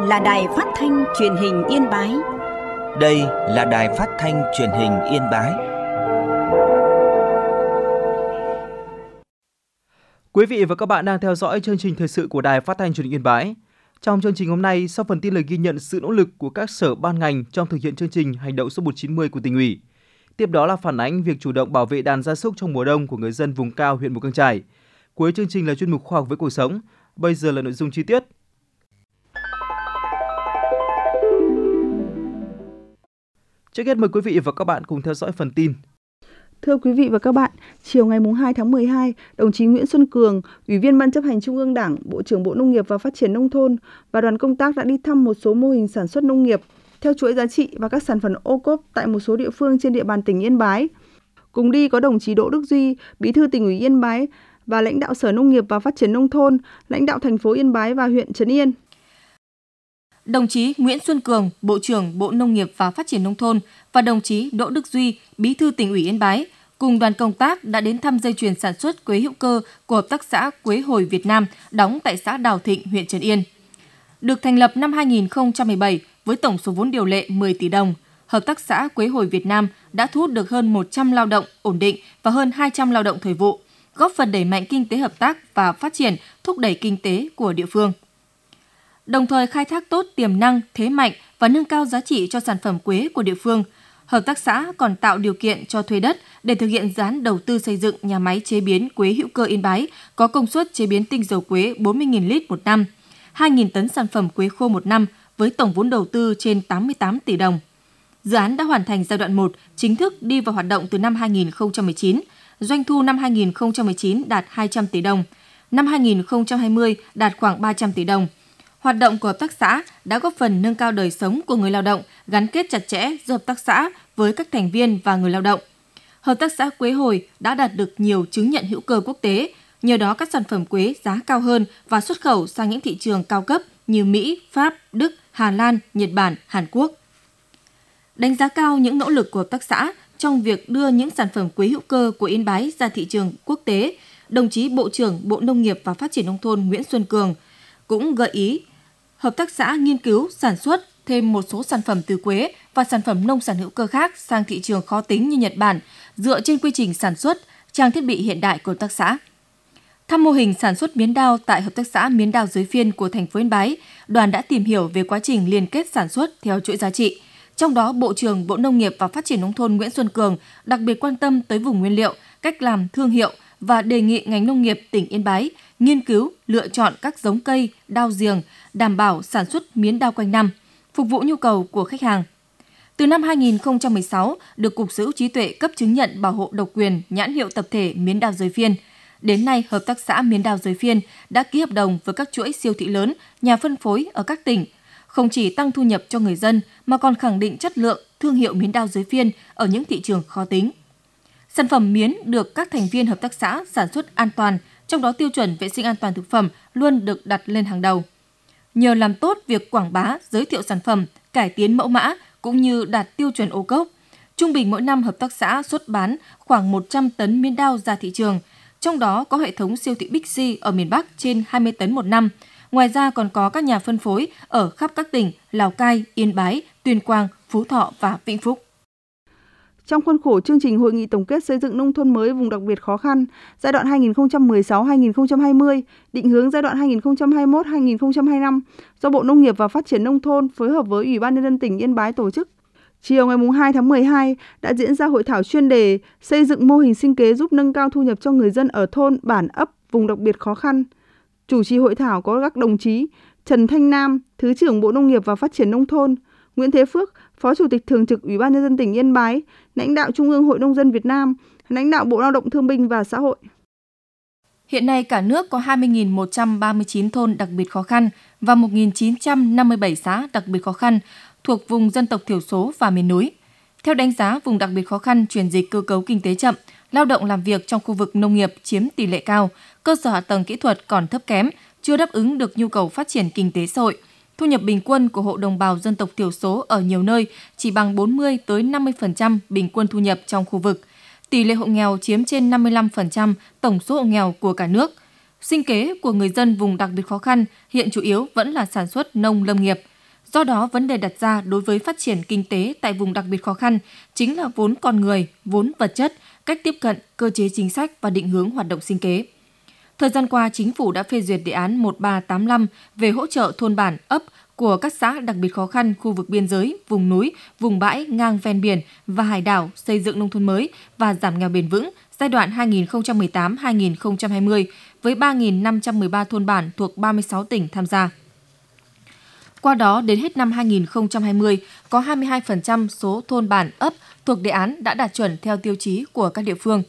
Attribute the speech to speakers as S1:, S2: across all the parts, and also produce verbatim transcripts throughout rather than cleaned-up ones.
S1: là Đài Phát thanh Truyền hình Yên Bái.
S2: Đây là Đài Phát thanh Truyền hình Yên Bái.
S3: Quý vị và các bạn đang theo dõi chương trình thời sự của Đài Phát thanh Truyền hình Yên Bái. Trong chương trình hôm nay, sau phần tin lời ghi nhận sự nỗ lực của các sở ban ngành trong thực hiện chương trình hành động số một chín không của Tỉnh ủy. Tiếp đó là phản ánh việc chủ động bảo vệ đàn gia súc trong mùa đông của người dân vùng cao huyện Mù Cang Chải. Cuối chương trình là chuyên mục khoa học với cuộc sống. Bây giờ là nội dung chi tiết. Trước hết mời quý vị và các bạn cùng theo dõi phần tin.
S4: Thưa quý vị và các bạn, chiều ngày hai tháng mười hai, đồng chí Nguyễn Xuân Cường, Ủy viên Ban chấp hành Trung ương Đảng, Bộ trưởng Bộ Nông nghiệp và Phát triển Nông thôn và đoàn công tác đã đi thăm một số mô hình sản xuất nông nghiệp theo chuỗi giá trị và các sản phẩm ô cốp tại một số địa phương trên địa bàn tỉnh Yên Bái. Cùng đi có đồng chí Đỗ Đức Duy, Bí thư Tỉnh ủy Yên Bái và lãnh đạo Sở Nông nghiệp và Phát triển Nông thôn, lãnh đạo thành phố Yên Bái và huyện Trấn Yên.
S5: Đồng chí Nguyễn Xuân Cường, Bộ trưởng Bộ Nông nghiệp và Phát triển Nông thôn và đồng chí Đỗ Đức Duy, Bí thư Tỉnh ủy Yên Bái cùng đoàn công tác đã đến thăm dây chuyền sản xuất quế hữu cơ của Hợp tác xã Quế Hồi Việt Nam đóng tại xã Đào Thịnh, huyện Trấn Yên. Được thành lập năm hai nghìn không trăm mười bảy với tổng số vốn điều lệ mười tỷ đồng, Hợp tác xã Quế Hồi Việt Nam đã thu hút được hơn một trăm lao động ổn định và hơn hai trăm lao động thời vụ, góp phần đẩy mạnh kinh tế hợp tác và phát triển, thúc đẩy kinh tế của địa phương. Đồng thời khai thác tốt tiềm năng, thế mạnh và nâng cao giá trị cho sản phẩm quế của địa phương, Hợp tác xã còn tạo điều kiện cho thuê đất để thực hiện dự án đầu tư xây dựng nhà máy chế biến quế hữu cơ Yên Bái có công suất chế biến tinh dầu quế bốn mươi nghìn lít một năm, hai nghìn tấn sản phẩm quế khô một năm với tổng vốn đầu tư trên tám mươi tám tỷ đồng. Dự án đã hoàn thành giai đoạn một, chính thức đi vào hoạt động từ năm hai nghìn không trăm mười chín, doanh thu năm hai nghìn không trăm mười chín đạt hai trăm tỷ đồng, năm hai nghìn không trăm hai mươi đạt khoảng ba trăm tỷ đồng. Hoạt động của hợp tác xã đã góp phần nâng cao đời sống của người lao động, gắn kết chặt chẽ giữa hợp tác xã với các thành viên và người lao động. Hợp tác xã Quế Hồi đã đạt được nhiều chứng nhận hữu cơ quốc tế, nhờ đó các sản phẩm quế giá cao hơn và xuất khẩu sang những thị trường cao cấp như Mỹ, Pháp, Đức, Hà Lan, Nhật Bản, Hàn Quốc. Đánh giá cao những nỗ lực của hợp tác xã trong việc đưa những sản phẩm quế hữu cơ của Yên Bái ra thị trường quốc tế, đồng chí Bộ trưởng Bộ Nông nghiệp và Phát triển Nông thôn Nguyễn Xuân Cường cũng gợi ý hợp tác xã nghiên cứu sản xuất thêm một số sản phẩm từ quế và sản phẩm nông sản hữu cơ khác sang thị trường khó tính như Nhật Bản, dựa trên quy trình sản xuất, trang thiết bị hiện đại của hợp tác xã. Thăm mô hình sản xuất miến đao tại Hợp tác xã Miến đao Giới Phiên của thành phố Yên Bái, đoàn đã tìm hiểu về quá trình liên kết sản xuất theo chuỗi giá trị. Trong đó, Bộ trưởng Bộ Nông nghiệp và Phát triển Nông thôn Nguyễn Xuân Cường đặc biệt quan tâm tới vùng nguyên liệu, cách làm thương hiệu và đề nghị ngành nông nghiệp tỉnh Yên Bái nghiên cứu, lựa chọn các giống cây, đao giềng, đảm bảo sản xuất miến đao quanh năm, phục vụ nhu cầu của khách hàng. Từ năm hai nghìn không trăm mười sáu, được Cục Sở hữu trí tuệ cấp chứng nhận bảo hộ độc quyền nhãn hiệu tập thể Miến đao Giới Phiên. Đến nay, Hợp tác xã Miến đao Giới Phiên đã ký hợp đồng với các chuỗi siêu thị lớn, nhà phân phối ở các tỉnh, không chỉ tăng thu nhập cho người dân mà còn khẳng định chất lượng, thương hiệu miến đao Giới Phiên ở những thị trường khó tính. Sản phẩm miến được các thành viên hợp tác xã sản xuất an toàn, trong đó tiêu chuẩn vệ sinh an toàn thực phẩm luôn được đặt lên hàng đầu. Nhờ làm tốt việc quảng bá, giới thiệu sản phẩm, cải tiến mẫu mã cũng như đạt tiêu chuẩn ô cốp, trung bình mỗi năm hợp tác xã xuất bán khoảng một trăm tấn miến đao ra thị trường, trong đó có hệ thống siêu thị Big C ở miền Bắc trên hai mươi tấn một năm. Ngoài ra còn có các nhà phân phối ở khắp các tỉnh Lào Cai, Yên Bái, Tuyên Quang, Phú Thọ và Vĩnh Phúc.
S4: Trong khuôn khổ chương trình Hội nghị tổng kết xây dựng nông thôn mới vùng đặc biệt khó khăn giai đoạn hai nghìn không trăm mười sáu đến hai nghìn không trăm hai mươi, định hướng giai đoạn hai nghìn không trăm hai mươi mốt đến hai nghìn không trăm hai mươi lăm do Bộ Nông nghiệp và Phát triển Nông thôn phối hợp với Ủy ban Nhân dân tỉnh Yên Bái tổ chức, chiều ngày hai tháng mười hai đã diễn ra hội thảo chuyên đề xây dựng mô hình sinh kế giúp nâng cao thu nhập cho người dân ở thôn, bản, ấp, vùng đặc biệt khó khăn. Chủ trì hội thảo có các đồng chí Trần Thanh Nam, Thứ trưởng Bộ Nông nghiệp và Phát triển Nông thôn, Nguyễn Thế Phước, Phó Chủ tịch Thường trực Ủy ban Nhân dân tỉnh Yên Bái, lãnh đạo Trung ương Hội Nông dân Việt Nam, lãnh đạo Bộ Lao động Thương binh và Xã hội.
S5: Hiện nay cả nước có hai mươi nghìn một trăm ba mươi chín thôn đặc biệt khó khăn và một nghìn chín trăm năm mươi bảy xã đặc biệt khó khăn thuộc vùng dân tộc thiểu số và miền núi. Theo đánh giá, vùng đặc biệt khó khăn chuyển dịch cơ cấu kinh tế chậm, lao động làm việc trong khu vực nông nghiệp chiếm tỷ lệ cao, cơ sở hạ tầng kỹ thuật còn thấp kém, chưa đáp ứng được nhu cầu phát triển kinh tế xã hội. Thu nhập bình quân của hộ đồng bào dân tộc thiểu số ở nhiều nơi chỉ bằng bốn mươi tới năm mươi phần trăm bình quân thu nhập trong khu vực. Tỷ lệ hộ nghèo chiếm trên năm mươi lăm phần trăm tổng số hộ nghèo của cả nước. Sinh kế của người dân vùng đặc biệt khó khăn hiện chủ yếu vẫn là sản xuất nông lâm nghiệp. Do đó, vấn đề đặt ra đối với phát triển kinh tế tại vùng đặc biệt khó khăn chính là vốn con người, vốn vật chất, cách tiếp cận, cơ chế chính sách và định hướng hoạt động sinh kế. Thời gian qua, Chính phủ đã phê duyệt đề án một ba tám lăm về hỗ trợ thôn bản, ấp của các xã đặc biệt khó khăn, khu vực biên giới, vùng núi, vùng bãi, ngang ven biển và hải đảo xây dựng nông thôn mới và giảm nghèo bền vững giai đoạn hai nghìn không trăm mười tám đến hai nghìn không trăm hai mươi với ba nghìn năm trăm mười ba thôn bản thuộc ba mươi sáu tỉnh tham gia. Qua đó, đến hết năm hai nghìn không trăm hai mươi, có hai mươi hai phần trăm số thôn bản ấp thuộc đề án đã đạt chuẩn theo tiêu chí của các địa phương.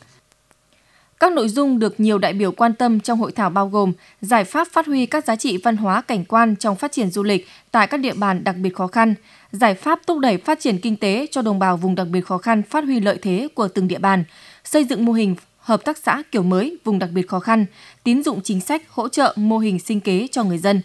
S5: Các nội dung được nhiều đại biểu quan tâm trong hội thảo bao gồm giải pháp phát huy các giá trị văn hóa cảnh quan trong phát triển du lịch tại các địa bàn đặc biệt khó khăn, giải pháp thúc đẩy phát triển kinh tế cho đồng bào vùng đặc biệt khó khăn phát huy lợi thế của từng địa bàn, xây dựng mô hình hợp tác xã kiểu mới vùng đặc biệt khó khăn, tín dụng chính sách hỗ trợ mô hình sinh kế cho người dân.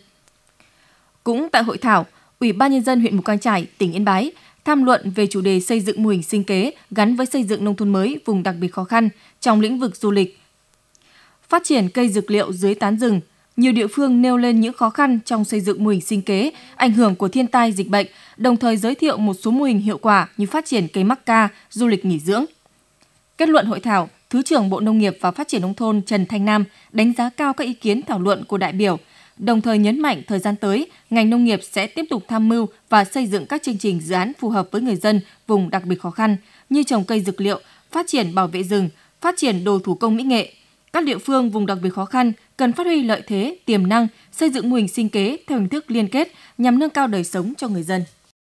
S5: Cũng tại hội thảo, Ủy ban Nhân dân huyện Mù Cang Chải, tỉnh Yên Bái tham luận về chủ đề xây dựng mô hình sinh kế gắn với xây dựng nông thôn mới vùng đặc biệt khó khăn trong lĩnh vực du lịch. Phát triển cây dược liệu dưới tán rừng, nhiều địa phương nêu lên những khó khăn trong xây dựng mô hình sinh kế, ảnh hưởng của thiên tai dịch bệnh, đồng thời giới thiệu một số mô hình hiệu quả như phát triển cây mắc ca, du lịch nghỉ dưỡng. Kết luận hội thảo, Thứ trưởng Bộ Nông nghiệp và Phát triển Nông thôn Trần Thanh Nam đánh giá cao các ý kiến thảo luận của đại biểu, đồng thời nhấn mạnh thời gian tới, ngành nông nghiệp sẽ tiếp tục tham mưu và xây dựng các chương trình dự án phù hợp với người dân vùng đặc biệt khó khăn như trồng cây dược liệu, phát triển bảo vệ rừng, phát triển đồ thủ công mỹ nghệ. Các địa phương vùng đặc biệt khó khăn cần phát huy lợi thế, tiềm năng, xây dựng mô hình sinh kế theo hình thức liên kết nhằm nâng cao đời sống cho người dân.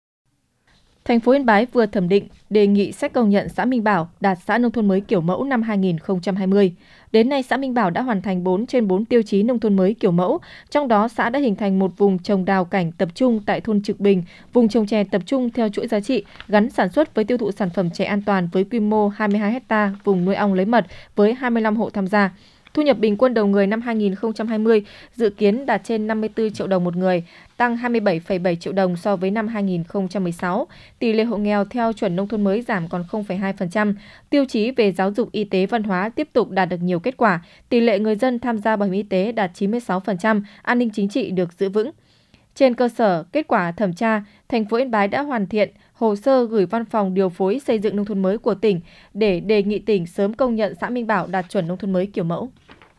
S5: Thành phố Yên Bái vừa thẩm định đề nghị xét công nhận xã Minh Bảo đạt xã nông thôn mới kiểu mẫu năm hai nghìn không trăm hai mươi. Đến nay, xã Minh Bảo đã hoàn thành bốn trên bốn tiêu chí nông thôn mới kiểu mẫu, trong đó xã đã hình thành một vùng trồng đào cảnh tập trung tại thôn Trực Bình, vùng trồng chè tập trung theo chuỗi giá trị, gắn sản xuất với tiêu thụ sản phẩm chè an toàn với quy mô hai mươi hai héc ta, vùng nuôi ong lấy mật với hai mươi lăm hộ tham gia. Thu nhập bình quân đầu người năm hai nghìn không trăm hai mươi dự kiến đạt trên năm mươi tư triệu đồng một người, tăng hai mươi bảy phẩy bảy triệu đồng so với năm hai nghìn không trăm mười sáu. Tỷ lệ hộ nghèo theo chuẩn nông thôn mới giảm còn không phẩy hai phần trăm. Tiêu chí về giáo dục, y tế, văn hóa tiếp tục đạt được nhiều kết quả. Tỷ lệ người dân tham gia bảo hiểm y tế đạt chín mươi sáu phần trăm, an ninh chính trị được giữ vững. Trên cơ sở kết quả thẩm tra, thành phố Yên Bái đã hoàn thiện hồ sơ gửi Văn phòng điều phối xây dựng nông thôn mới của tỉnh để đề nghị tỉnh sớm công nhận xã Minh Bảo đạt chuẩn nông thôn mới kiểu mẫu.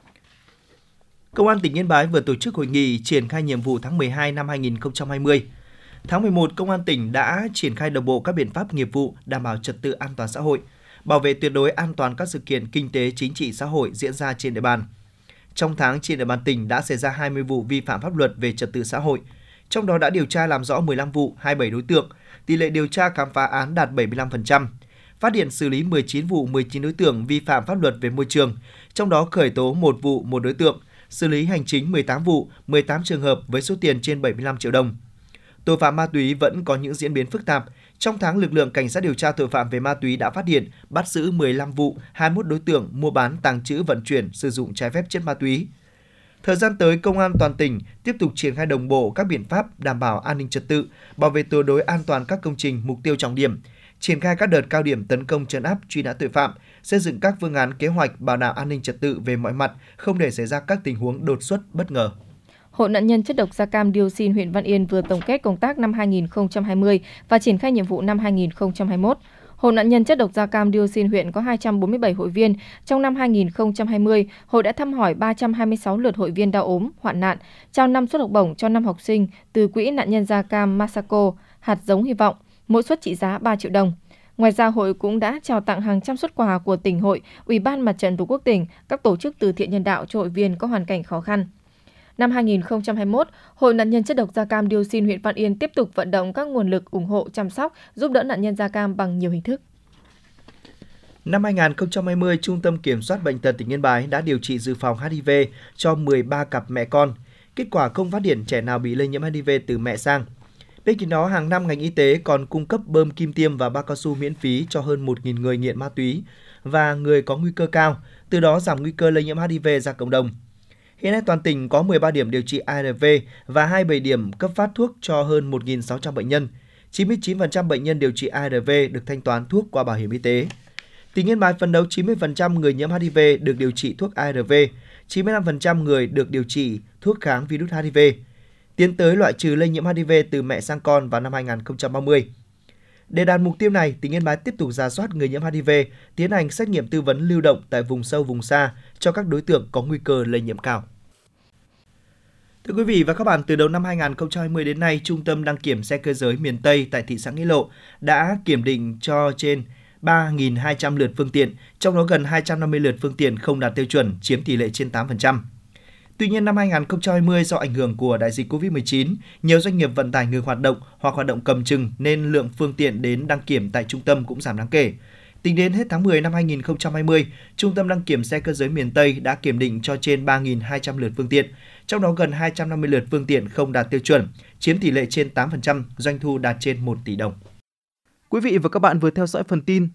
S3: Công an tỉnh Yên Bái vừa tổ chức hội nghị triển khai nhiệm vụ tháng mười hai năm hai nghìn không trăm hai mươi. Tháng mười một, Công an tỉnh đã triển khai đồng bộ các biện pháp nghiệp vụ đảm bảo trật tự an toàn xã hội, bảo vệ tuyệt đối an toàn các sự kiện kinh tế, chính trị, xã hội diễn ra trên địa bàn. Trong tháng, trên địa bàn tỉnh đã xảy ra hai mươi vụ vi phạm pháp luật về trật tự xã hội, trong đó đã điều tra làm rõ mười lăm vụ, hai mươi bảy đối tượng, tỷ lệ điều tra khám phá án đạt bảy mươi lăm phần trăm. Phát hiện xử lý mười chín vụ, mười chín đối tượng vi phạm pháp luật về môi trường, trong đó khởi tố một vụ, một đối tượng, xử lý hành chính mười tám vụ, mười tám trường hợp với số tiền trên bảy mươi lăm triệu đồng. Tội phạm ma túy vẫn có những diễn biến phức tạp. Trong tháng, lực lượng cảnh sát điều tra tội phạm về ma túy đã phát hiện, bắt giữ mười lăm vụ, hai mươi mốt đối tượng mua bán, tàng trữ, vận chuyển, sử dụng trái phép chất ma túy. Thời gian tới, Công an toàn tỉnh tiếp tục triển khai đồng bộ các biện pháp đảm bảo an ninh trật tự, bảo vệ tuyệt đối an toàn các công trình mục tiêu trọng điểm, triển khai các đợt cao điểm tấn công trấn áp truy nã tội phạm, xây dựng các phương án kế hoạch bảo đảm an ninh trật tự về mọi mặt, không để xảy ra các tình huống đột xuất bất ngờ.
S5: Hội nạn nhân chất độc da cam dioxin huyện Văn Yên vừa tổng kết công tác năm hai nghìn không trăm hai mươi và triển khai nhiệm vụ năm hai nghìn không trăm hai mươi mốt. Hội nạn nhân chất độc da cam dioxin huyện có hai trăm bốn mươi bảy hội viên. Trong năm hai nghìn không trăm hai mươi, hội đã thăm hỏi ba trăm hai mươi sáu lượt hội viên đau ốm, hoạn nạn, trao năm suất học bổng cho năm học sinh từ quỹ nạn nhân da cam Masako, hạt giống hy vọng, mỗi suất trị giá ba triệu đồng. Ngoài ra, hội cũng đã trao tặng hàng trăm suất quà của tỉnh hội, Ủy ban Mặt trận Tổ quốc tỉnh, các tổ chức từ thiện nhân đạo cho hội viên có hoàn cảnh khó khăn. Năm hai nghìn không trăm hai mươi mốt, Hội nạn nhân chất độc da cam dioxin huyện Văn Yên tiếp tục vận động các nguồn lực ủng hộ, chăm sóc, giúp đỡ nạn nhân da cam bằng nhiều hình thức.
S3: Năm hai nghìn không trăm hai mươi, Trung tâm Kiểm soát Bệnh tật tỉnh Yên Bái đã điều trị dự phòng hát i vê cho mười ba cặp mẹ con. Kết quả không phát hiện trẻ nào bị lây nhiễm hát i vê từ mẹ sang. Bên cạnh đó, hàng năm ngành y tế còn cung cấp bơm kim tiêm và bao cao su miễn phí cho hơn một nghìn người nghiện ma túy và người có nguy cơ cao, từ đó giảm nguy cơ lây nhiễm hát i vê ra cộng đồng. Hiện nay toàn tỉnh có mười ba điểm điều trị a rờ vê và hai mươi bảy điểm cấp phát thuốc cho hơn một nghìn sáu trăm bệnh nhân. chín mươi chín phần trăm bệnh nhân điều trị a rờ vê được thanh toán thuốc qua bảo hiểm y tế. Tỉnh Yên Bái phấn đấu chín mươi phần trăm người nhiễm hát i vê được điều trị thuốc a rờ vê, chín mươi lăm phần trăm người được điều trị thuốc kháng virus hát i vê.
S6: tiến tới loại trừ lây nhiễm hát i vê từ mẹ sang con vào năm hai không ba mươi. Để đạt mục tiêu này, tỉnh Yên Bái tiếp tục rà soát người nhiễm hát i vê, tiến hành xét nghiệm tư vấn lưu động tại vùng sâu, vùng xa cho các đối tượng có nguy cơ lây nhiễm cao. Thưa quý vị và các bạn, từ đầu năm hai không hai không đến nay, Trung tâm đăng kiểm xe cơ giới miền Tây tại thị xã Nghĩa Lộ đã kiểm định cho trên ba nghìn hai trăm lượt phương tiện, trong đó gần hai trăm năm mươi lượt phương tiện không đạt tiêu chuẩn, chiếm tỷ lệ trên tám phần trăm. Tuy nhiên, năm hai không hai không do ảnh hưởng của đại dịch covid mười chín, nhiều doanh nghiệp vận tải ngừng hoạt động hoặc hoạt động cầm chừng nên lượng phương tiện đến đăng kiểm tại trung tâm cũng giảm đáng kể. Tính đến hết tháng mười năm hai không hai không, Trung tâm đăng kiểm xe cơ giới miền Tây đã kiểm định cho trên ba nghìn hai trăm lượt phương tiện, trong đó gần hai trăm năm mươi lượt phương tiện không đạt tiêu chuẩn, chiếm tỷ lệ trên tám phần trăm, doanh thu đạt trên một tỷ đồng.
S3: Quý vị và các bạn vừa theo dõi phần tin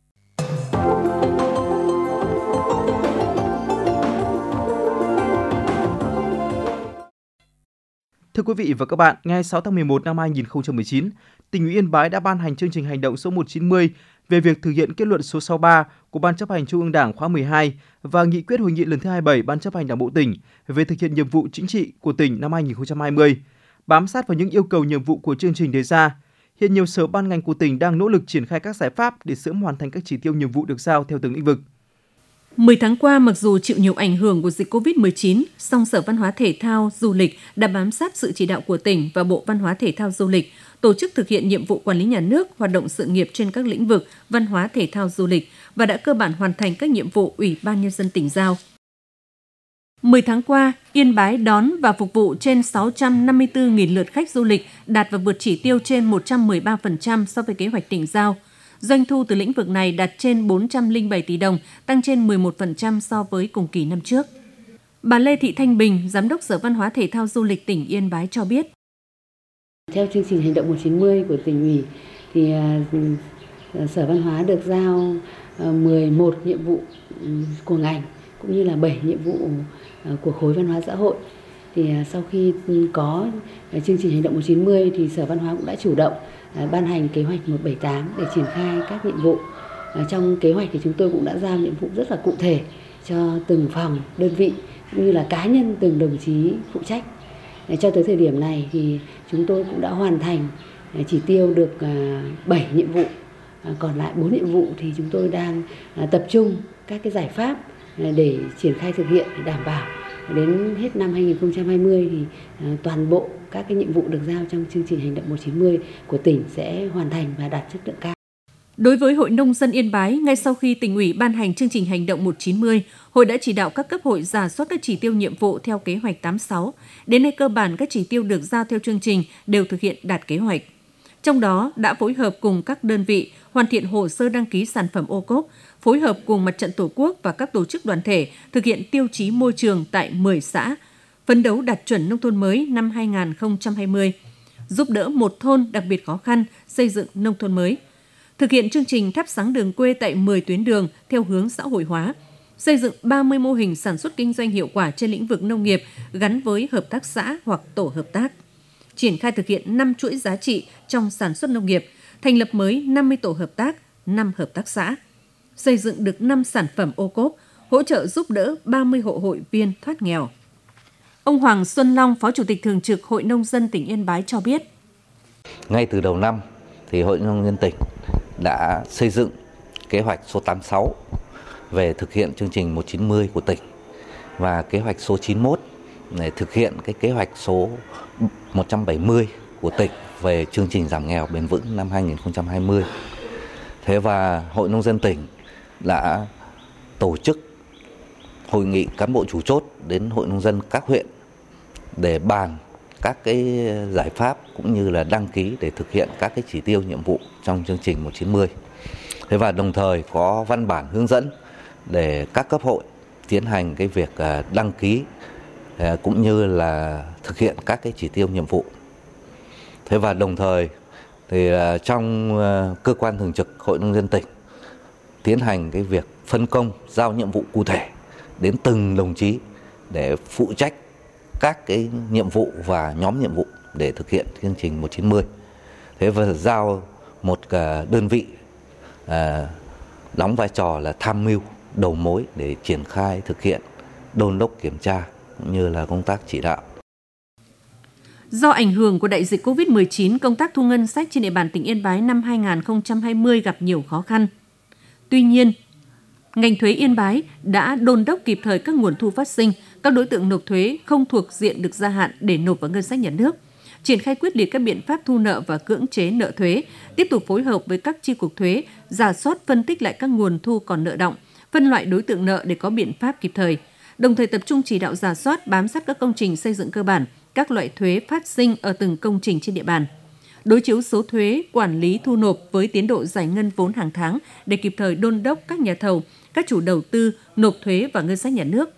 S3: Thưa quý vị và các bạn, ngày sáu tháng mười một năm hai không một chín, tỉnh ủy Yên Bái đã ban hành chương trình hành động số một trăm chín mươi về việc thực hiện kết luận số sáu mươi ba của Ban chấp hành Trung ương Đảng khóa mười hai và nghị quyết hội nghị lần thứ hai mươi bảy Ban chấp hành Đảng bộ tỉnh về thực hiện nhiệm vụ chính trị của tỉnh năm hai không hai không, bám sát vào những yêu cầu nhiệm vụ của chương trình đề ra. Hiện nhiều sở ban ngành của tỉnh đang nỗ lực triển khai các giải pháp để sớm hoàn thành các chỉ tiêu nhiệm vụ được giao theo từng lĩnh vực.
S7: mười tháng qua, mặc dù chịu nhiều ảnh hưởng của dịch covid mười chín, song Sở Văn hóa Thể thao Du lịch đã bám sát sự chỉ đạo của tỉnh và Bộ Văn hóa Thể thao Du lịch, tổ chức thực hiện nhiệm vụ quản lý nhà nước, hoạt động sự nghiệp trên các lĩnh vực văn hóa thể thao du lịch và đã cơ bản hoàn thành các nhiệm vụ Ủy ban Nhân dân tỉnh giao. mười tháng qua, Yên Bái đón và phục vụ trên sáu trăm năm mươi tư nghìn lượt khách du lịch, đạt và vượt chỉ tiêu trên một trăm mười ba phần trăm so với kế hoạch tỉnh giao. Doanh thu từ lĩnh vực này đạt trên bốn trăm lẻ bảy tỷ đồng, tăng trên mười một phần trăm so với cùng kỳ năm trước. Bà Lê Thị Thanh Bình, Giám đốc Sở Văn hóa Thể thao Du lịch tỉnh Yên Bái cho biết.
S8: Theo chương trình hành động một trăm chín mươi của tỉnh ủy, thì Sở Văn hóa được giao mười một nhiệm vụ của ngành, cũng như là bảy nhiệm vụ của khối văn hóa xã hội. Thì sau khi có chương trình hành động một trăm chín mươi thì Sở Văn hóa cũng đã chủ động ban hành kế hoạch một trăm bảy mươi tám để triển khai các nhiệm vụ. Trong kế hoạch thì chúng tôi cũng đã giao nhiệm vụ rất là cụ thể cho từng phòng, đơn vị cũng như là cá nhân từng đồng chí phụ trách. Cho tới thời điểm này thì chúng tôi cũng đã hoàn thành chỉ tiêu được bảy nhiệm vụ, còn lại bốn nhiệm vụ thì chúng tôi đang tập trung các cái giải pháp để triển khai thực hiện, để đảm bảo đến hết năm hai không hai không thì toàn bộ các cái nhiệm vụ được giao trong chương trình hành động một trăm chín mươi của tỉnh sẽ hoàn thành và đạt chất lượng cao.
S7: Đối với Hội Nông dân Yên Bái, ngay sau khi tỉnh ủy ban hành chương trình hành động một trăm chín mươi, Hội đã chỉ đạo các cấp hội rà soát các chỉ tiêu nhiệm vụ theo kế hoạch tám mươi sáu. Đến nay cơ bản các chỉ tiêu được giao theo chương trình đều thực hiện đạt kế hoạch. Trong đó đã phối hợp cùng các đơn vị hoàn thiện hồ sơ đăng ký sản phẩm ô cốp, phối hợp cùng Mặt trận Tổ quốc và các tổ chức đoàn thể thực hiện tiêu chí môi trường tại mười xã, phấn đấu đạt chuẩn nông thôn mới năm hai không hai không, giúp đỡ một thôn đặc biệt khó khăn xây dựng nông thôn mới, thực hiện chương trình thắp sáng đường quê tại mười tuyến đường theo hướng xã hội hóa, xây dựng ba mươi mô hình sản xuất kinh doanh hiệu quả trên lĩnh vực nông nghiệp gắn với hợp tác xã hoặc tổ hợp tác, triển khai thực hiện năm chuỗi giá trị trong sản xuất nông nghiệp, thành lập mới năm mươi tổ hợp tác, năm hợp tác xã, xây dựng được năm sản phẩm ô cốp, hỗ trợ giúp đỡ ba mươi hộ hội viên thoát nghèo. Ông Hoàng Xuân Long, Phó Chủ tịch Thường trực Hội Nông dân tỉnh Yên Bái cho biết.
S9: Ngay từ đầu năm, thì Hội Nông dân tỉnh đã xây dựng kế hoạch số tám mươi sáu về thực hiện chương trình một trăm chín mươi của tỉnh và kế hoạch số chín mươi mốt để thực hiện cái kế hoạch số một trăm bảy mươi của tỉnh về chương trình giảm nghèo bền vững năm hai không hai không. Thế và Hội Nông dân tỉnh đã tổ chức hội nghị cán bộ chủ chốt đến Hội Nông dân các huyện để bàn các cái giải pháp cũng như là đăng ký để thực hiện các cái chỉ tiêu nhiệm vụ trong chương trình một trăm chín mươi. Thế và đồng thời có văn bản hướng dẫn để các cấp hội tiến hành cái việc đăng ký cũng như là thực hiện các cái chỉ tiêu nhiệm vụ. Thế và đồng thời thì trong cơ quan thường trực Hội Nông dân tỉnh tiến hành cái việc phân công giao nhiệm vụ cụ thể đến từng đồng chí để phụ trách các cái nhiệm vụ và nhóm nhiệm vụ để thực hiện chương trình một trăm chín mươi. Thế và giao một đơn vị à, đóng vai trò là tham mưu đầu mối để triển khai thực hiện đôn đốc kiểm tra cũng như là công tác chỉ đạo.
S7: Do ảnh hưởng của đại dịch cô vít mười chín, công tác thu ngân sách trên địa bàn tỉnh Yên Bái năm hai nghìn không trăm hai mươi gặp nhiều khó khăn. Tuy nhiên, ngành thuế Yên Bái đã đôn đốc kịp thời các nguồn thu phát sinh, các đối tượng nộp thuế không thuộc diện được gia hạn để nộp vào ngân sách nhà nước, triển khai quyết liệt các biện pháp thu nợ và cưỡng chế nợ thuế, tiếp tục phối hợp với các chi cục thuế, rà soát phân tích lại các nguồn thu còn nợ đọng, phân loại đối tượng nợ để có biện pháp kịp thời, đồng thời tập trung chỉ đạo rà soát, bám sát các công trình xây dựng cơ bản, các loại thuế phát sinh ở từng công trình trên địa bàn, đối chiếu số thuế, quản lý thu nộp với tiến độ giải ngân vốn hàng tháng để kịp thời đôn đốc các nhà thầu, các chủ đầu tư nộp thuế vào ngân sách nhà nước.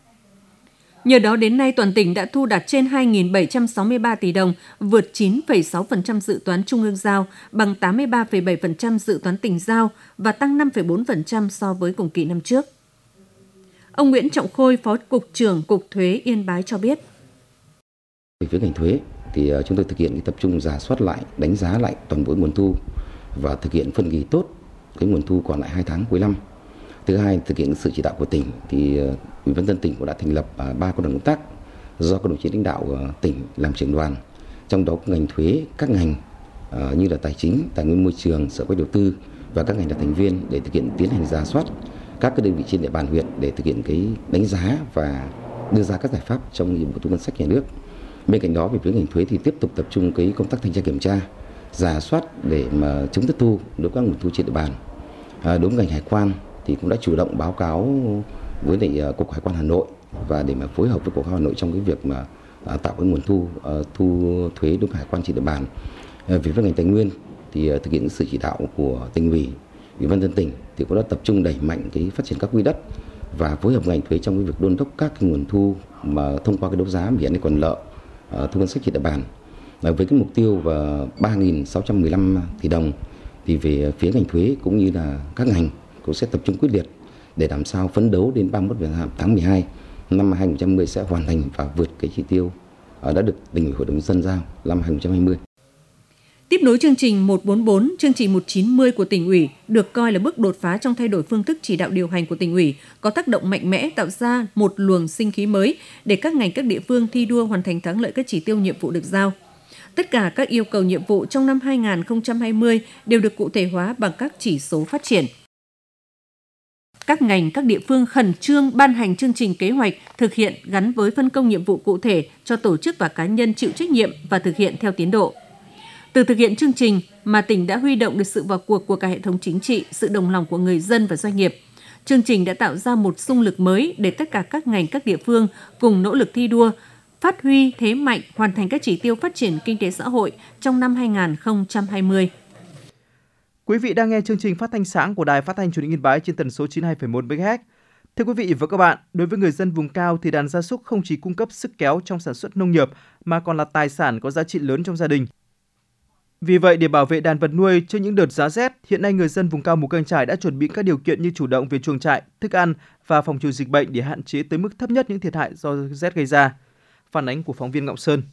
S7: Nhờ đó đến nay toàn tỉnh đã thu đạt trên hai nghìn bảy trăm sáu mươi ba tỷ đồng, vượt chín phẩy sáu phần trăm dự toán trung ương giao, bằng tám mươi ba phẩy bảy phần trăm dự toán tỉnh giao và tăng năm phẩy bốn phần trăm so với cùng kỳ năm trước. Ông Nguyễn Trọng Khôi, Phó Cục trưởng Cục Thuế Yên Bái cho biết.
S10: Về phía ngành thuế thì chúng tôi thực hiện tập trung rà soát lại, đánh giá lại toàn bộ nguồn thu và thực hiện phân kỳ tốt cái nguồn thu còn lại hai tháng cuối năm. Thứ hai, thực hiện sự chỉ đạo của tỉnh thì Ủy ban nhân dân tỉnh cũng đã thành lập ba con đoàn công tác do các đồng chí lãnh đạo tỉnh làm trưởng đoàn, trong đó ngành thuế, các ngành như là tài chính, tài nguyên môi trường, sở kế hoạch đầu tư và các ngành là thành viên để thực hiện tiến hành rà soát các cái đơn vị trên địa bàn huyện để thực hiện cái đánh giá và đưa ra các giải pháp trong nhiệm vụ thu ngân sách nhà nước. Bên cạnh đó, về phía ngành thuế thì tiếp tục tập trung cái công tác thanh tra kiểm tra, rà soát để mà chống thất thu đối với các nguồn thu trên địa bàn. À, đối với ngành hải quan thì cũng đã chủ động báo cáo với lại Cục Hải quan Hà Nội và để mà phối hợp với Cục Hải quan Hà Nội trong cái việc mà à, tạo cái nguồn thu à, thu thuế đối với hải quan trên địa bàn. À, về phía ngành tài nguyên thì à, thực hiện sự chỉ đạo của Tỉnh ủy, Ủy ban nhân dân tỉnh thì cũng đã tập trung đẩy mạnh cái phát triển các quỹ đất và phối hợp ngành thuế trong cái việc đôn đốc các cái nguồn thu mà thông qua cái đấu giá mà hiện nay còn nợ à, thu ngân sách trên địa bàn. À, với cái mục tiêu và ba nghìn sáu trăm mười lăm tỷ đồng thì về phía ngành thuế cũng như là các ngành cũng sẽ tập trung quyết liệt để làm sao phấn đấu đến ba mươi mốt tháng mười hai năm hai nghìn không trăm hai mươi sẽ hoàn thành và vượt cái chỉ tiêu đã được Tỉnh ủy Hội đồng nhân dân giao năm hai nghìn không trăm hai mươi.
S7: Tiếp nối chương trình một trăm bốn mươi bốn, chương trình một trăm chín mươi của Tỉnh ủy được coi là bước đột phá trong thay đổi phương thức chỉ đạo điều hành của Tỉnh ủy, có tác động mạnh mẽ tạo ra một luồng sinh khí mới để các ngành các địa phương thi đua hoàn thành thắng lợi các chỉ tiêu nhiệm vụ được giao. Tất cả các yêu cầu nhiệm vụ trong năm hai nghìn không trăm hai mươi đều được cụ thể hóa bằng các chỉ số phát triển. Các ngành, các địa phương khẩn trương ban hành chương trình kế hoạch thực hiện gắn với phân công nhiệm vụ cụ thể cho tổ chức và cá nhân chịu trách nhiệm và thực hiện theo tiến độ. Từ thực hiện chương trình mà tỉnh đã huy động được sự vào cuộc của cả hệ thống chính trị, sự đồng lòng của người dân và doanh nghiệp. Chương trình đã tạo ra một xung lực mới để tất cả các ngành, các địa phương cùng nỗ lực thi đua, phát huy thế mạnh, hoàn thành các chỉ tiêu phát triển kinh tế xã hội trong năm hai nghìn không trăm hai mươi.
S3: Quý vị đang nghe chương trình phát thanh sáng của Đài Phát thanh Truyền hình Yên Bái trên tần số chín mươi hai phẩy một mê ga héc. Thưa quý vị và các bạn, đối với người dân vùng cao thì đàn gia súc không chỉ cung cấp sức kéo trong sản xuất nông nghiệp mà còn là tài sản có giá trị lớn trong gia đình. Vì vậy, để bảo vệ đàn vật nuôi trước những đợt giá rét, hiện nay người dân vùng cao Mù Cang Chải đã chuẩn bị các điều kiện như chủ động về chuồng trại, thức ăn và phòng trừ dịch bệnh để hạn chế tới mức thấp nhất những thiệt hại do rét gây ra. Phản ánh của phóng viên Ngọc Sơn.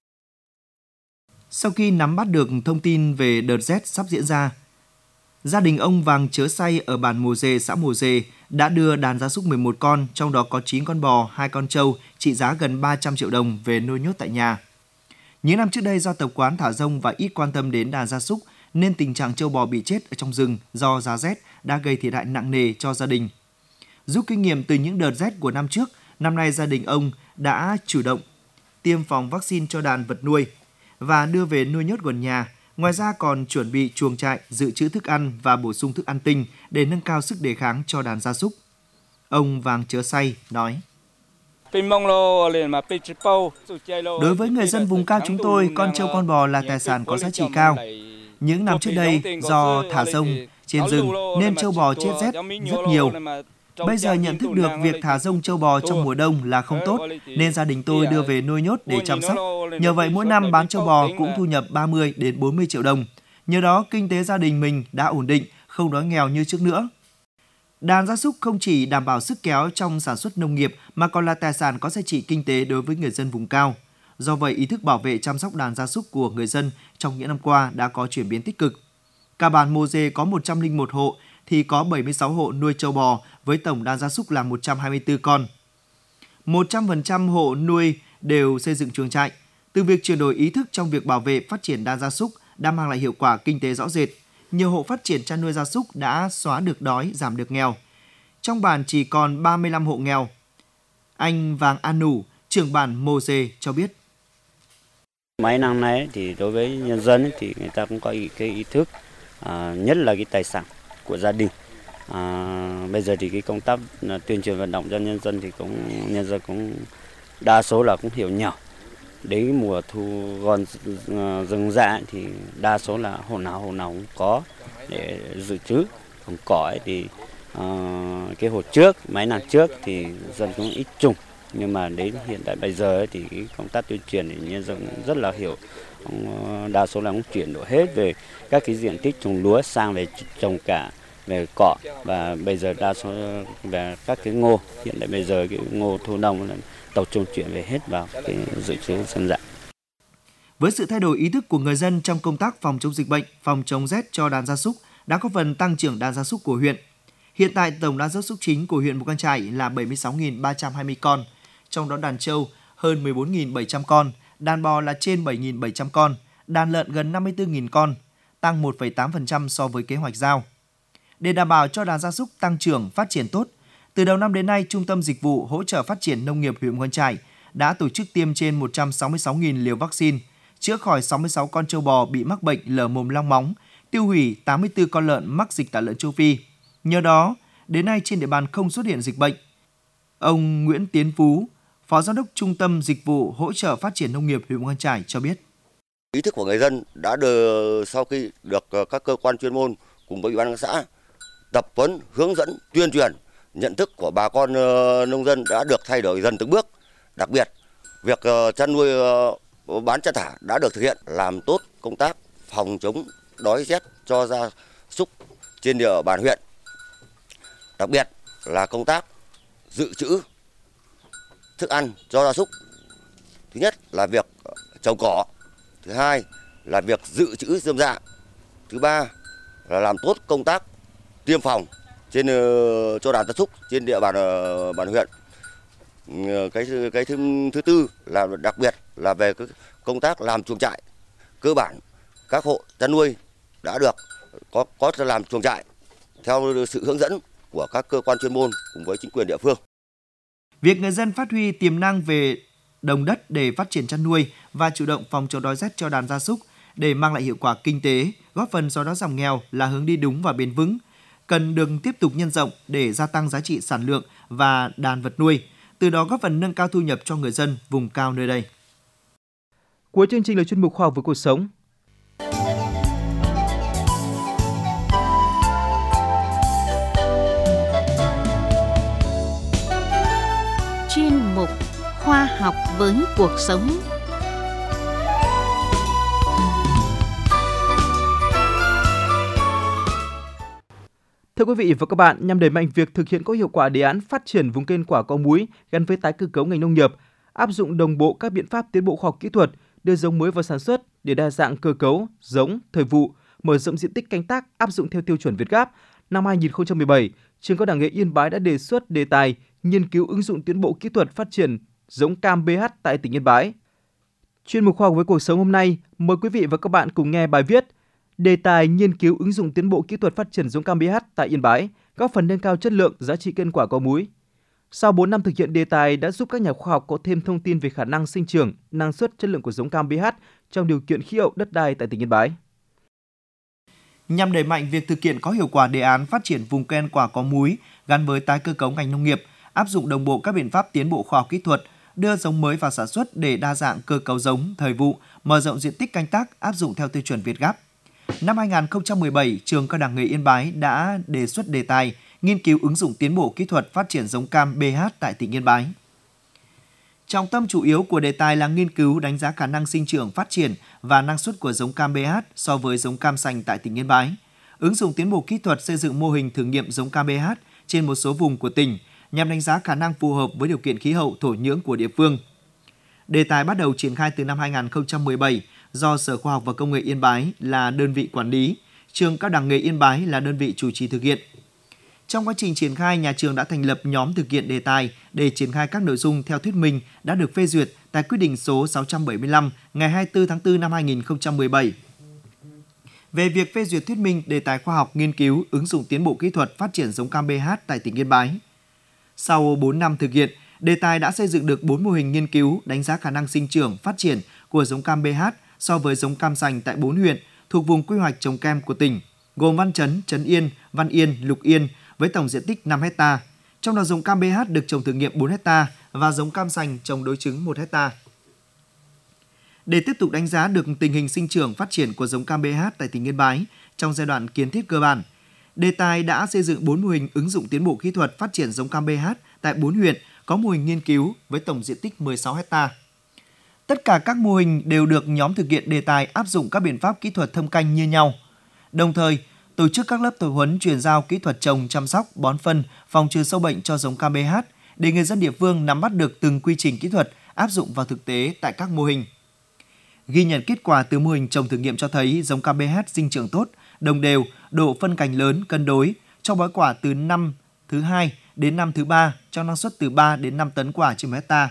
S6: Sau khi nắm bắt được thông tin về đợt rét sắp diễn ra, gia đình ông Vàng Chớ Say ở bản Mồ Dề, xã Mồ Dề đã đưa đàn gia súc mười một con, trong đó có chín con bò, hai con trâu, trị giá gần ba trăm triệu đồng về nuôi nhốt tại nhà. Những năm trước đây do tập quán thả rông và ít quan tâm đến đàn gia súc nên tình trạng trâu bò bị chết ở trong rừng do giá rét đã gây thiệt hại nặng nề cho gia đình. Rút kinh nghiệm từ những đợt rét của năm trước, năm nay gia đình ông đã chủ động tiêm phòng vaccine cho đàn vật nuôi và đưa về nuôi nhốt gần nhà. Ngoài ra còn chuẩn bị chuồng trại, dự trữ thức ăn và bổ sung thức ăn tinh để nâng cao sức đề kháng cho đàn gia súc. Ông Vàng Chớ Say nói: Đối với người dân vùng cao chúng tôi, con trâu con bò là tài sản có giá trị cao. Những năm trước đây, do thả rông trên rừng nên trâu bò chết rét rất nhiều. Bây giờ nhận thức được việc thả rông trâu bò trong mùa đông là không tốt, nên gia đình tôi đưa về nuôi nhốt để chăm sóc. Nhờ vậy mỗi năm bán trâu bò cũng thu nhập ba mươi đến bốn mươi triệu đồng. Nhờ đó kinh tế gia đình mình đã ổn định, không đói nghèo như trước nữa. Đàn gia súc không chỉ đảm bảo sức kéo trong sản xuất nông nghiệp mà còn là tài sản có giá trị kinh tế đối với người dân vùng cao. Do vậy, ý thức bảo vệ chăm sóc đàn gia súc của người dân trong những năm qua đã có chuyển biến tích cực. Cả bản Mồ Dề có một trăm lẻ một hộ thì có bảy mươi sáu hộ nuôi trâu bò với tổng đàn gia súc là một trăm hai mươi tư con. một trăm phần trăm hộ nuôi đều xây dựng chuồng trại, Từ việc chuyển đổi ý thức trong việc bảo vệ phát triển đàn gia súc đã mang lại hiệu quả kinh tế rõ rệt. Nhiều hộ phát triển chăn nuôi gia súc đã xóa được đói, giảm được nghèo. Trong bản chỉ còn ba mươi lăm hộ nghèo. Anh Vàng An Nủ, trưởng bản Mồ Dê cho biết.
S11: Mấy năm nay thì đối với nhân dân thì người ta cũng có ý, cái ý thức, à, nhất là cái tài sản của gia đình. À, bây giờ thì cái công tác tuyên truyền vận động cho nhân dân thì cũng nhân dân cũng đa số là cũng hiểu nhỏ. Đến mùa thu gom rừng rạ thì đa số là hộ nào hộ nào cũng có để dự trữ. Còn cỏ thì uh, cái hồ trước, mấy năm trước thì dân cũng ít trùng. Nhưng mà đến hiện tại bây giờ thì cái công tác tuyên truyền thì nhân dân rất là hiểu. Đa số là cũng chuyển đổi hết về các cái diện tích trồng lúa sang về trồng cả về cỏ, và bây giờ đa số về các cái ngô. Hiện tại bây giờ cái ngô thu đông là tập trung chuyển về hết vào cái dự trữ dân dã.
S6: Với sự thay đổi ý thức của người dân trong công tác phòng chống dịch bệnh, phòng chống rét cho đàn gia súc đã góp phần tăng trưởng đàn gia súc của huyện. Hiện tại tổng đàn gia súc chính của huyện Mù Cang Chải là bảy mươi sáu nghìn ba trăm hai mươi con, trong đó đàn trâu hơn mười bốn nghìn bảy trăm con, đàn bò là trên bảy nghìn bảy trăm con, đàn lợn gần năm mươi tư nghìn con, tăng một phẩy tám phần trăm so với kế hoạch giao. Để đảm bảo cho đàn gia súc tăng trưởng, phát triển tốt, từ đầu năm đến nay, Trung tâm Dịch vụ Hỗ trợ Phát triển Nông nghiệp huyện Mù Cang Chải đã tổ chức tiêm trên một trăm sáu mươi sáu nghìn liều vaccine, chữa khỏi sáu mươi sáu con trâu bò bị mắc bệnh lở mồm long móng, tiêu hủy tám mươi tư con lợn mắc dịch tả lợn châu Phi. Nhờ đó, đến nay trên địa bàn không xuất hiện dịch bệnh. Ông Nguyễn Tiến Phú, Phó Giám đốc Trung tâm Dịch vụ Hỗ trợ Phát triển Nông nghiệp huyện Mù Cang Chải cho biết.
S12: Ý thức của người dân đã được sau khi được các cơ quan chuyên môn cùng với Ủy ban nhân dân xã tập huấn, hướng dẫn, tuyên truyền, nhận thức của bà con nông dân đã được thay đổi dần từng bước. Đặc biệt, việc chăn nuôi bán chăn thả đã được thực hiện, làm tốt công tác phòng chống đói rét cho gia súc trên địa bàn huyện. Đặc biệt là công tác dự trữ thức ăn cho gia súc. Thứ nhất là việc trồng cỏ, thứ hai là việc dự trữ rơm rạ, thứ ba là làm tốt công tác tiêm phòng trên uh, cho đàn gia súc trên địa bàn uh, bàn huyện. Uh, cái cái thứ thứ tư là đặc biệt là về cái công tác làm chuồng trại. Cơ bản các hộ chăn nuôi đã được có có làm chuồng trại theo sự hướng dẫn của các cơ quan chuyên môn cùng với chính quyền địa phương.
S6: Việc người dân phát huy tiềm năng về đồng đất để phát triển chăn nuôi và chủ động phòng chống đói rét cho đàn gia súc để mang lại hiệu quả kinh tế, góp phần xóa đói giảm nghèo là hướng đi đúng và bền vững, cần được tiếp tục nhân rộng để gia tăng giá trị sản lượng và đàn vật nuôi, từ đó góp phần nâng cao thu nhập cho người dân vùng cao nơi đây.
S3: Cuối chương trình là chuyên mục Khoa học với cuộc sống.
S1: Chuyên mục Khoa học với cuộc sống.
S3: Thưa quý vị và các bạn, nhằm đẩy mạnh việc thực hiện có hiệu quả đề án phát triển vùng cây quả có múi gắn với tái cơ cấu ngành nông nghiệp, áp dụng đồng bộ các biện pháp tiến bộ khoa học kỹ thuật, đưa giống mới vào sản xuất để đa dạng cơ cấu, giống, thời vụ, mở rộng diện tích canh tác áp dụng theo tiêu chuẩn Việt Gáp. Năm hai nghìn không trăm mười bảy, Trường Cao đẳng Nghề Yên Bái đã đề xuất đề tài nghiên cứu ứng dụng tiến bộ kỹ thuật phát triển giống cam bê hát tại tỉnh Yên Bái. Chuyên mục Khoa học với cuộc sống hôm nay, mời quý vị và các bạn cùng nghe bài viết đề tài nghiên cứu ứng dụng tiến bộ kỹ thuật phát triển giống cam bê hát tại Yên Bái, góp phần nâng cao chất lượng, giá trị cây quả có múi. Sau bốn năm thực hiện đề tài đã giúp các nhà khoa học có thêm thông tin về khả năng sinh trưởng, năng suất, chất lượng của giống cam bê hát trong điều kiện khí hậu đất đai tại tỉnh Yên Bái.
S6: Nhằm đẩy mạnh việc thực hiện có hiệu quả đề án phát triển vùng cây quả có múi gắn với tái cơ cấu ngành nông nghiệp, áp dụng đồng bộ các biện pháp tiến bộ khoa học kỹ thuật, đưa giống mới vào sản xuất để đa dạng cơ cấu giống, thời vụ, mở rộng diện tích canh tác áp dụng theo tiêu chuẩn Việt Gáp. Năm hai nghìn không trăm mười bảy, Trường Cao đẳng Nghề Yên Bái đã đề xuất đề tài nghiên cứu ứng dụng tiến bộ kỹ thuật phát triển giống cam bê hát tại tỉnh Yên Bái. Trọng tâm chủ yếu của đề tài là nghiên cứu đánh giá khả năng sinh trưởng, phát triển và năng suất của giống cam bê hát so với giống cam sành tại tỉnh Yên Bái, ứng dụng tiến bộ kỹ thuật xây dựng mô hình thử nghiệm giống cam bê hát trên một số vùng của tỉnh nhằm đánh giá khả năng phù hợp với điều kiện khí hậu, thổ nhưỡng của địa phương. Đề tài bắt đầu triển khai từ năm hai nghìn không trăm mười bảy do Sở Khoa học và Công nghệ Yên Bái là đơn vị quản lý, Trường Cao đẳng Nghề Yên Bái là đơn vị chủ trì thực hiện. Trong quá trình triển khai, nhà trường đã thành lập nhóm thực hiện đề tài để triển khai các nội dung theo thuyết minh đã được phê duyệt tại quyết định số sáu trăm bảy mươi lăm ngày hai mươi tư tháng tư năm hai nghìn không trăm mười bảy về việc phê duyệt thuyết minh đề tài khoa học nghiên cứu ứng dụng tiến bộ kỹ thuật phát triển giống cam pê hát tại tỉnh Yên Bái. Sau bốn năm thực hiện, đề tài đã xây dựng được bốn mô hình nghiên cứu đánh giá khả năng sinh trưởng, phát triển của giống cam pê hát so với giống cam sành tại bốn huyện thuộc vùng quy hoạch trồng cam của tỉnh, gồm Văn Chấn, Trấn Yên, Văn Yên, Lục Yên với tổng diện tích năm héc ta. Trong đó giống cam pê hát được trồng thử nghiệm bốn héc ta và giống cam sành trồng đối chứng một héc ta. Để tiếp tục đánh giá được tình hình sinh trưởng phát triển của giống cam pê hát tại tỉnh Yên Bái trong giai đoạn kiến thiết cơ bản, đề tài đã xây dựng bốn mô hình ứng dụng tiến bộ kỹ thuật phát triển giống cam pê hát tại bốn huyện có mô hình nghiên cứu với tổng diện tích mười sáu héc ta. Tất cả các mô hình đều được nhóm thực hiện đề tài áp dụng các biện pháp kỹ thuật thâm canh như nhau. Đồng thời, tổ chức các lớp tập huấn chuyển giao kỹ thuật trồng, chăm sóc, bón phân, phòng trừ sâu bệnh cho giống cam pê hát để người dân địa phương nắm bắt được từng quy trình kỹ thuật áp dụng vào thực tế tại các mô hình. Ghi nhận kết quả từ mô hình trồng thử nghiệm cho thấy giống cam pê hát sinh trưởng tốt, đồng đều, độ phân cành lớn, cân đối, cho bói quả từ năm thứ hai đến năm thứ ba, cho năng suất từ ba đến năm tấn quả trên một hecta,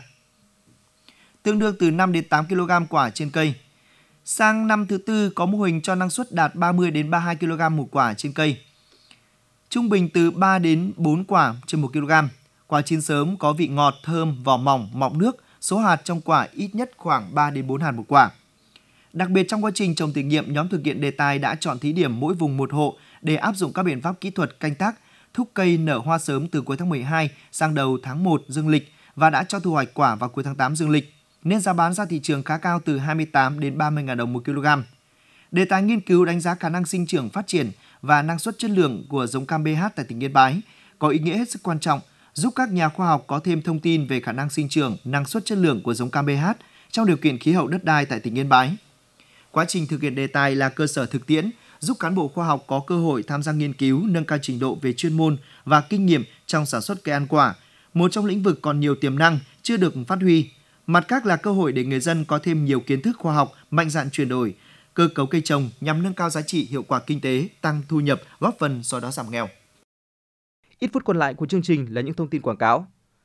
S6: tương đương từ năm đến tám ki lô gam quả trên cây. Sang năm thứ tư có mô hình cho năng suất đạt ba mươi đến ba mươi hai ki lô gam một quả trên cây. Trung bình từ ba đến bốn quả trên một ki lô gam. Quả chín sớm có vị ngọt, thơm, vỏ mỏng, mọng nước, số hạt trong quả ít nhất khoảng ba đến bốn hạt một quả. Đặc biệt trong quá trình trồng thử nghiệm, nhóm thực hiện đề tài đã chọn thí điểm mỗi vùng một hộ để áp dụng các biện pháp kỹ thuật canh tác, thúc cây nở hoa sớm từ cuối tháng mười hai sang đầu tháng một dương lịch và đã cho thu hoạch quả vào cuối tháng tám dương lịch, nên giá bán ra thị trường khá cao từ hai mươi tám đến ba mươi nghìn đồng một kg. Đề tài nghiên cứu đánh giá khả năng sinh trưởng, phát triển và năng suất chất lượng của giống cam pê hát tại tỉnh Yên Bái có ý nghĩa hết sức quan trọng, giúp các nhà khoa học có thêm thông tin về khả năng sinh trưởng, năng suất chất lượng của giống cam pê hát trong điều kiện khí hậu đất đai tại tỉnh Yên Bái. Quá trình thực hiện đề tài là cơ sở thực tiễn, giúp cán bộ khoa học có cơ hội tham gia nghiên cứu, nâng cao trình độ về chuyên môn và kinh nghiệm trong sản xuất cây ăn quả, một trong lĩnh vực còn nhiều tiềm năng chưa được phát huy. Mặt khác là cơ hội để người dân có thêm nhiều kiến thức khoa học, mạnh dạn chuyển đổi cơ cấu cây trồng nhằm nâng cao giá trị, hiệu quả kinh tế, tăng thu nhập, góp phần xóa đói giảm nghèo.
S3: Ít phút còn lại của chương trình là những thông tin quảng cáo.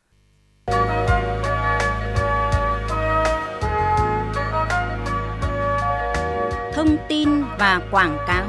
S1: Thông tin và quảng cáo.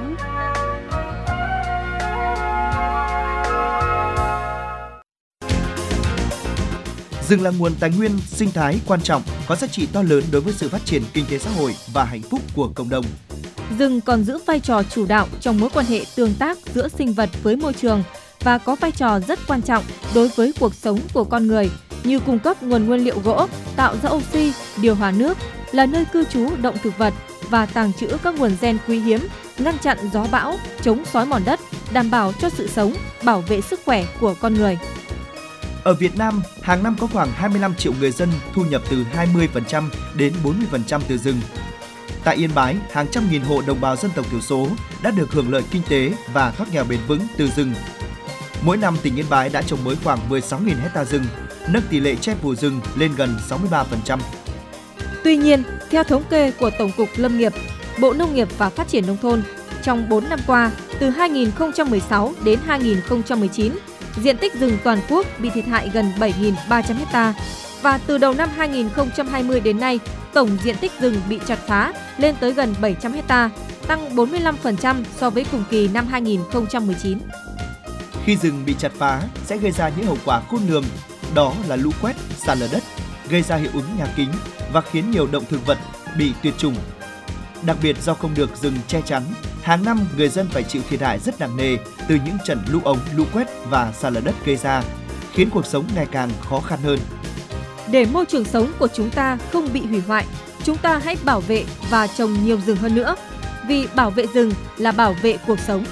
S6: Rừng là nguồn tài nguyên sinh thái quan trọng, có giá trị to lớn đối với sự phát triển kinh tế xã hội và hạnh phúc của cộng đồng.
S5: Rừng còn giữ vai trò chủ đạo trong mối quan hệ tương tác giữa sinh vật với môi trường và có vai trò rất quan trọng đối với cuộc sống của con người, như cung cấp nguồn nguyên liệu gỗ, tạo ra oxy, điều hòa nước, là nơi cư trú động thực vật và tàng trữ các nguồn gen quý hiếm, ngăn chặn gió bão, chống xói mòn đất, đảm bảo cho sự sống, bảo vệ sức khỏe của con người.
S6: Ở Việt Nam, hàng năm có khoảng hai mươi lăm triệu người dân thu nhập từ hai mươi phần trăm đến bốn mươi phần trăm từ rừng. Tại Yên Bái, hàng trăm nghìn hộ đồng bào dân tộc thiểu số đã được hưởng lợi kinh tế và thoát nghèo bền vững từ rừng. Mỗi năm, tỉnh Yên Bái đã trồng mới khoảng mười sáu nghìn hecta rừng, nâng tỷ lệ che phủ rừng lên gần sáu mươi ba phần trăm.
S5: Tuy nhiên, theo thống kê của Tổng cục Lâm nghiệp, Bộ Nông nghiệp và Phát triển Nông thôn, trong bốn năm qua, từ hai nghìn không trăm mười sáu đến hai nghìn không trăm mười chín, diện tích rừng toàn quốc bị thiệt hại gần bảy nghìn ba trăm ha và từ đầu năm hai nghìn không trăm hai mươi đến nay, tổng diện tích rừng bị chặt phá lên tới gần bảy trăm ha, tăng bốn mươi lăm phần trăm so với cùng kỳ năm hai nghìn không trăm mười chín.
S6: Khi rừng bị chặt phá sẽ gây ra những hậu quả khôn lường, đó là lũ quét, sạt lở đất, gây ra hiệu ứng nhà kính và khiến nhiều động thực vật bị tuyệt chủng. Đặc biệt do không được rừng che chắn, hàng năm người dân phải chịu thiệt hại rất nặng nề từ những trận lũ ống, lũ quét và sạt lở đất gây ra, khiến cuộc sống ngày càng khó khăn hơn.
S5: Để môi trường sống của chúng ta không bị hủy hoại, chúng ta hãy bảo vệ và trồng nhiều rừng hơn nữa, vì bảo vệ rừng là bảo vệ cuộc sống.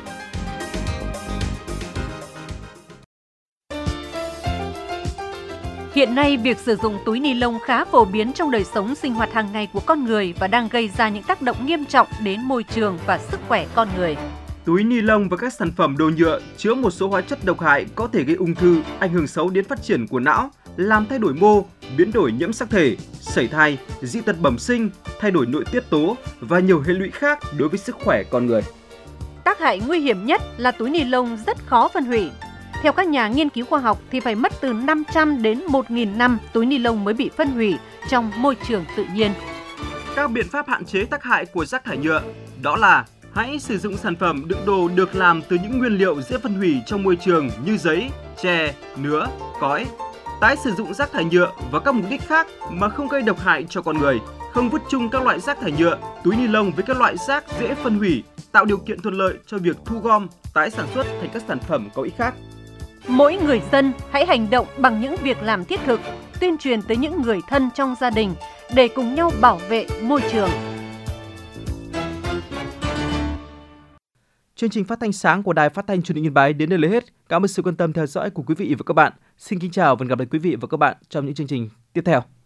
S7: Hiện nay, việc sử dụng túi ni lông khá phổ biến trong đời sống sinh hoạt hàng ngày của con người và đang gây ra những tác động nghiêm trọng đến môi trường và sức khỏe con người.
S3: Túi ni lông và các sản phẩm đồ nhựa chứa một số hóa chất độc hại có thể gây ung thư, ảnh hưởng xấu đến phát triển của não, làm thay đổi mô, biến đổi nhiễm sắc thể, sẩy thai, dị tật bẩm sinh, thay đổi nội tiết tố và nhiều hệ lụy khác đối với sức khỏe con người.
S7: Tác hại nguy hiểm nhất là túi ni lông rất khó phân hủy.
S13: Theo các nhà nghiên cứu khoa học thì phải mất từ năm trăm đến một nghìn năm túi ni lông mới bị phân hủy trong môi trường tự nhiên.
S3: Các biện pháp hạn chế tác hại của rác thải nhựa đó là hãy sử dụng sản phẩm đựng đồ được làm từ những nguyên liệu dễ phân hủy trong môi trường như giấy, tre, nứa, cói. Tái sử dụng rác thải nhựa vào các mục đích khác mà không gây độc hại cho con người. Không vứt chung các loại rác thải nhựa, túi ni lông với các loại rác dễ phân hủy, tạo điều kiện thuận lợi cho việc thu gom, tái sản xuất thành các sản phẩm có ích khác.
S13: Mỗi người dân hãy hành động bằng những việc làm thiết thực, tuyên truyền tới những người thân trong gia đình để cùng nhau bảo vệ môi trường.
S3: Chương trình phát thanh sáng của Đài Phát thanh Truyền hình Yên Bái đến đây là hết. Cảm ơn sự quan tâm theo dõi của quý vị và các bạn. Xin kính chào và hẹn gặp lại quý vị và các bạn trong những chương trình tiếp theo.